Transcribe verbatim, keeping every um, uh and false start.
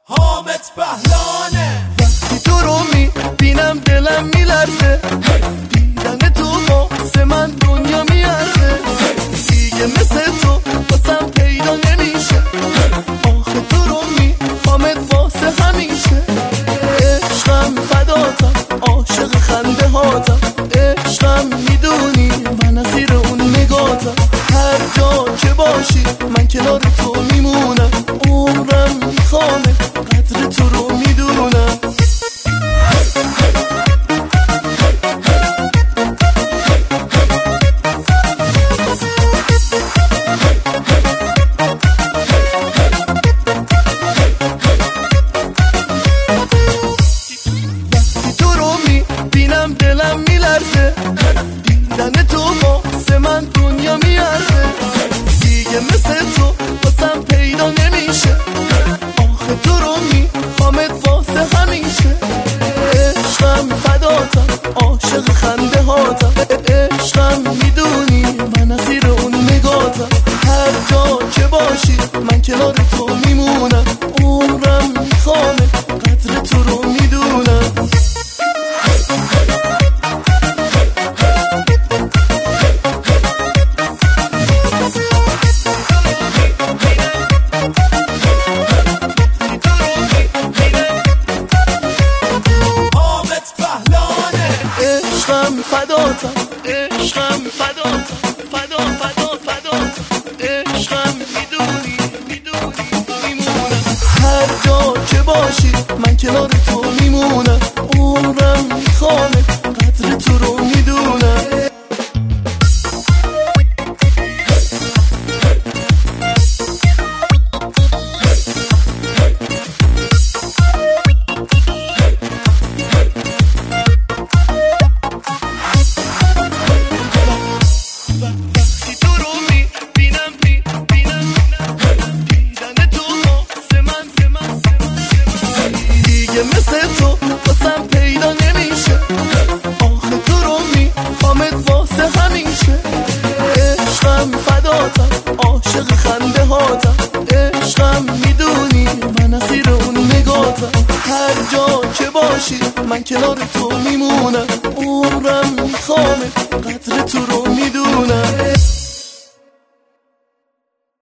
حامد بهلانه. وقتی تو رو میبینم دلم میلرزه، دیدن تو واسه من دنیا میارزه. دیگه مثل تو واسم پیدا نمیشه، آخه تو رو میخوامت واسه همیشه. عشقم فداتم، عاشق خنده هاتم، عشقم میدونی من زیر اون نگاتم. هر جا که باشی من کنار تو میمونم، عمرم میخوامه قدر تو رو میدونم. وقتی تو رو میبینم دلم میلرزه، دیدن تو واسه من دنیا میارزه. دیگه مثل تو واسم پیدا نمیشه، آخه تو رو میخوامت واسه همیشه. عشقم فداتم، عاشق خنده هاتم، عشقم میدونی من زیر اون نگاتم. هر جا که باشی من کنار تو میمونم، عمرم میخوامه قدر تو رو میدونم. عشقم فداتم، عشقم فداتم، فدا فدا فداتم. عشقم میدونی میدونی میمونم، هر جا که باشی من کنار تو میمونم، عمرم میخوامه قدر تو رو میدونم. وقتی تو رو میبینم میبینم دیدن تو واسه من دیگه مثل تو واسم پیدا نمیشه، آخه تو رو میخوامت واسه همیشه. عشقم فداتم، عاشق خنده هاتم، عشقم میدونی من زیر اون نگاتم. هر جا که باشی من کنار تو میمونم، عمرم میخوامه قدر تو رو میدونم.